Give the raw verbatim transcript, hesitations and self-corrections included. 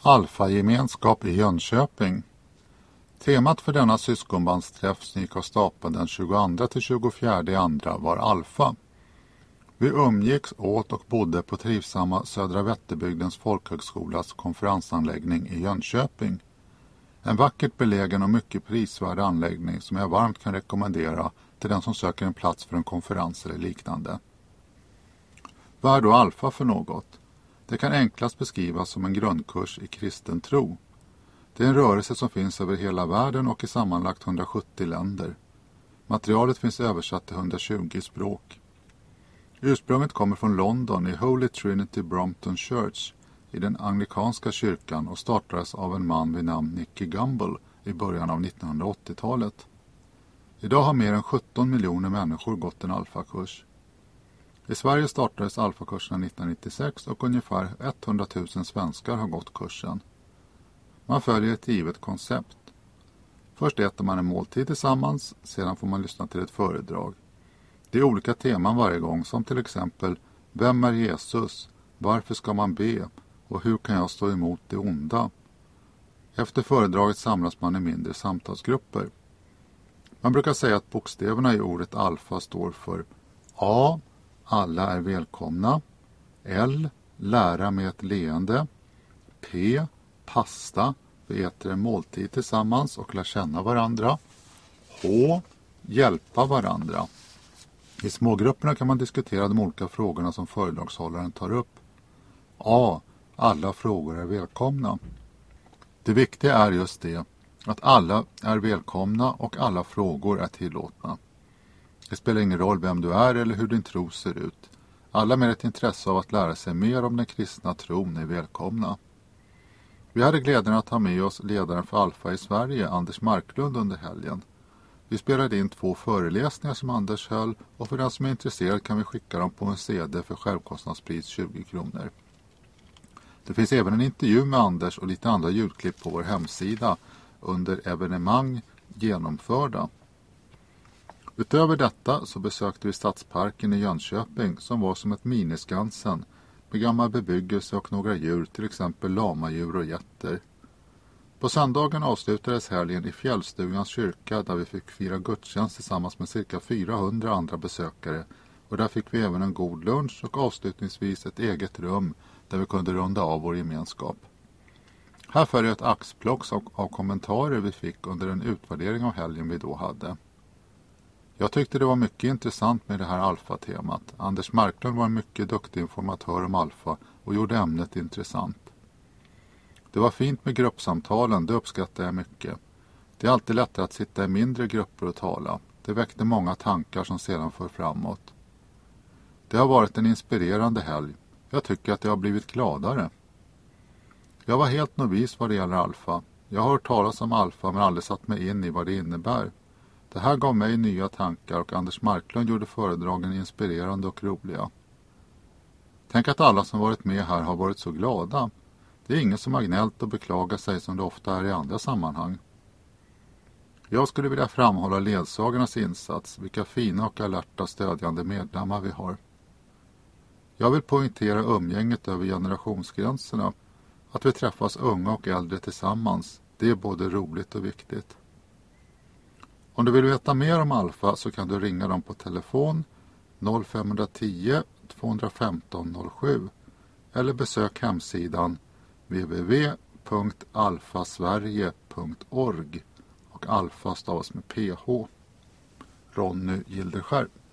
Alfa-gemenskap i Jönköping. Temat för denna syskonbandsträff som gick av stapeln den tjugoandra till tjugofjärde i andra var Alfa. Vi umgicks åt och bodde på trivsamma Södra Vätterbygdens folkhögskolas konferensanläggning i Jönköping. En vackert belägen och mycket prisvärd anläggning som jag varmt kan rekommendera till den som söker en plats för en konferens eller liknande. Vad är då Alfa för något? Det kan enklast beskrivas som en grundkurs i kristen tro. Det är en rörelse som finns över hela världen och i sammanlagt hundrasjuttio länder. Materialet finns översatt till hundratjugo språk. Ursprunget kommer från London i Holy Trinity Brompton Church i den anglikanska kyrkan och startades av en man vid namn Nicky Gumbel i början av nittonhundraåttiotalet. Idag har mer än sjutton miljoner människor gått en alfakurs. I Sverige startades alfakurserna nittonhundranittiosex och ungefär etthundratusen svenskar har gått kursen. Man följer ett givet koncept. Först äter man en måltid tillsammans, sedan får man lyssna till ett föredrag. Det är olika teman varje gång som till exempel vem är Jesus, varför ska man be och hur kan jag stå emot det onda. Efter föredraget samlas man i mindre samtalsgrupper. Man brukar säga att bokstäverna i ordet alfa står för A. Alla är välkomna. L. Lära med ett leende. P. Pasta. Vi äter en måltid tillsammans och lär känna varandra. H. Hjälpa varandra. I smågrupperna kan man diskutera de olika frågorna som föredragshållaren tar upp. A. Alla frågor är välkomna. Det viktiga är just det, att alla är välkomna och alla frågor är tillåtna. Det spelar ingen roll vem du är eller hur din tro ser ut. Alla med ett intresse av att lära sig mer om den kristna tron är välkomna. Vi hade glädjen att ha med oss ledaren för Alfa i Sverige, Anders Marklund, under helgen. Vi spelade in två föreläsningar som Anders höll och för den som är intresserad kan vi skicka dem på en C D för självkostnadspris tjugo kronor. Det finns även en intervju med Anders och lite andra ljudklipp på vår hemsida under evenemang genomförda. Utöver detta så besökte vi Stadsparken i Jönköping som var som ett miniskansen med gammal bebyggelse och några djur, till exempel lamadjur och getter. På söndagen avslutades helgen i Fjällstugans kyrka där vi fick fira gudstjänst tillsammans med cirka fyrahundra andra besökare och där fick vi även en god lunch och avslutningsvis ett eget rum där vi kunde runda av vår gemenskap. Här följer ett axplock av kommentarer vi fick under en utvärdering av helgen vi då hade. Jag tyckte det var mycket intressant med det här alfa-temat. Anders Marklund var en mycket duktig informatör om alfa och gjorde ämnet intressant. Det var fint med gruppsamtalen, det uppskattar jag mycket. Det är alltid lättare att sitta i mindre grupper och tala. Det väckte många tankar som sedan för framåt. Det har varit en inspirerande helg. Jag tycker att jag har blivit gladare. Jag var helt novis vad det gäller alfa. Jag har hört talas om alfa men aldrig satt mig in i vad det innebär. Det här gav mig nya tankar och Anders Marklund gjorde föredragen inspirerande och roliga. Tänk att alla som varit med här har varit så glada. Det är ingen som har gnällt och beklagat sig som det ofta är i andra sammanhang. Jag skulle vilja framhålla ledsagarnas insats, vilka fina och alerta stödjande medlemmar vi har. Jag vill poängtera umgänget över generationsgränserna, att vi träffas unga och äldre tillsammans. Det är både roligt och viktigt. Om du vill veta mer om Alfa så kan du ringa dem på telefon noll fem ett noll två ett fem noll sju eller besök hemsidan w w w punkt alfasverige punkt org och alfa stavas med ph. Ronny Gilderskär.